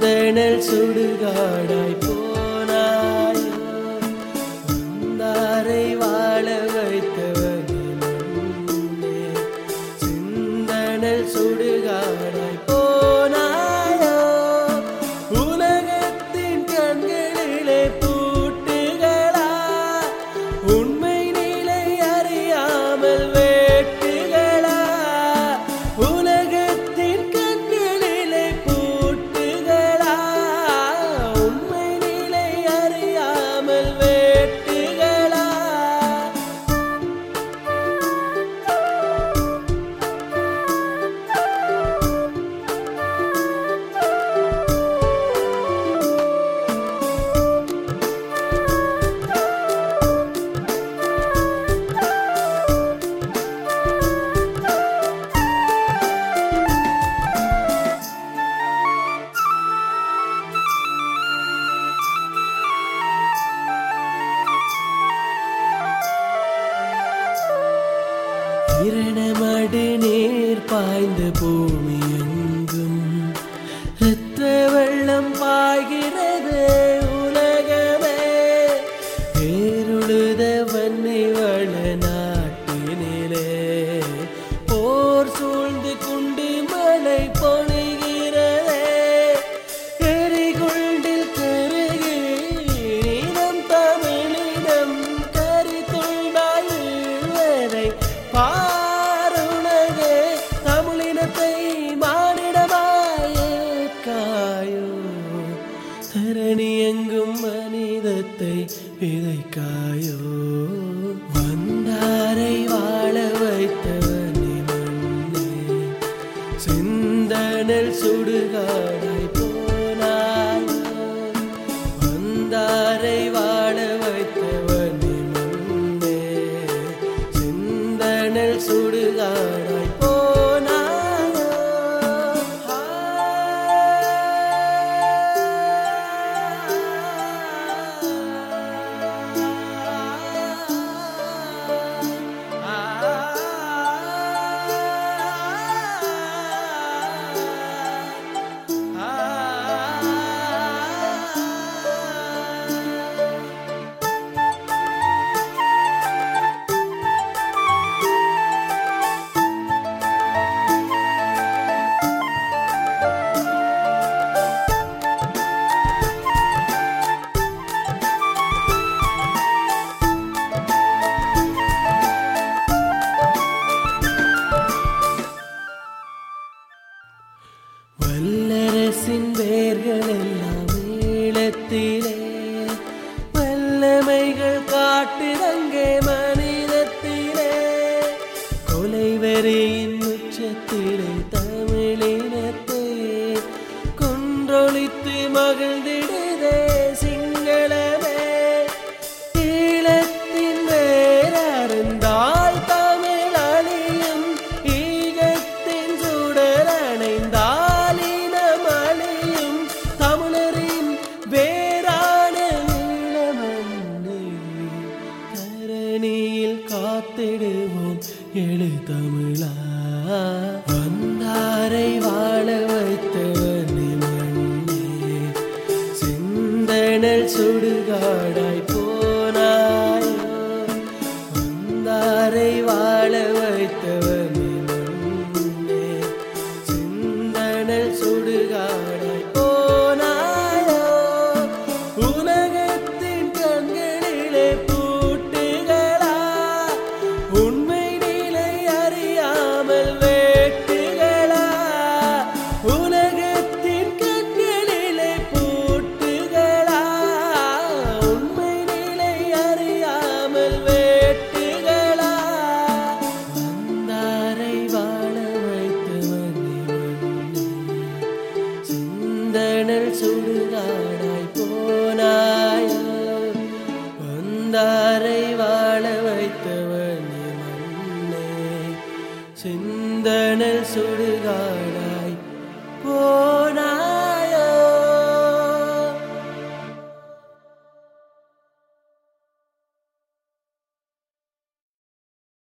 செந்தணல் சுடுகாடாய் போனாயோ வந்தாரை வாழ வைத்தவனே மண்ணே செந்தணல் சுடுகாடாய் போனாயோ உலகத்தின் கண்களிலே பூட்டுகளா உண்மை நிலை அறியாமல் வேட்டுகளா உலகத்தின் கண்களிலே பூட்டுகளா உண்மை நிலை அறியாமல் வேட்டுகளா இரணமடு நீர் பாய்ந்த பூமி எங்கும் இரத்த வெள்ளம் பாய்கிறது உலகமே பேருழுத வன்னை வள நாட்டினிலே போர் சூழ்ந்து குண்டு மழை பொழிகிறதே எரிகுண்டில் கருகி நீனம் தமிழினம் கரித்துண்டாய் வீழ்வதை பாருலகே தமிழினத்தை மானிடமாயேற்காயோ தரணி எங்கும் மனிதத்தை விதைக்காயோ வந்தாரை வாழ வைத்தவனே மண்ணே செந்தணல் சுடுகாடாய் போனாயோ வந்தாரை வாழ வைத்தவனே மண்ணே செந்தணல் சுடுகாடாய் போனாயோ வல்லரசின் வேர்கள் எல்லாம் ஈழத்திலே வல்லமைகள் காட்டிடங்கே மனிதத்திலே கொலை வெறியின் உச்சத்திலே தமிழினத்தை கொன்றொழித்து மகிழ்ந்திடுதே சிங்களமே ஈழத்தின் வேறந்தால் தமிழ் அழியும் ஈகத்தின் சுடர் அணைந்தால் இனம் அழியும் தமிழரின் வேறான ஈழமண்ணை தரணியில் காத்திடுவோம் எழு தமிழா வந்தாரை வாழ வைத்தவனே மண்ணே செந்தணல் சுடுகாடாய் போனாயோ வந்தாரை வாழ வைத்தவனே மண்ணே செந்தணல் சுடுகாடாய் போனாயோ உலகத்தின் கண்களிலே பூட்டுகளா உண்மை நிலை அறியாமல் வேட்டுகளா உலகத்தின் கண்களிலே பூட்டுகளா உண்மை நிலை அறியாமல் வேட்டுகளா வந்தாரை வாழ வைத்தவனே மண்ணே செந்தணல் சுடுகாடாய் போனாயோ வந்தாரை வாழ வைத்தவனே மண்ணே செந்தணல் சுடுகாடாய் போ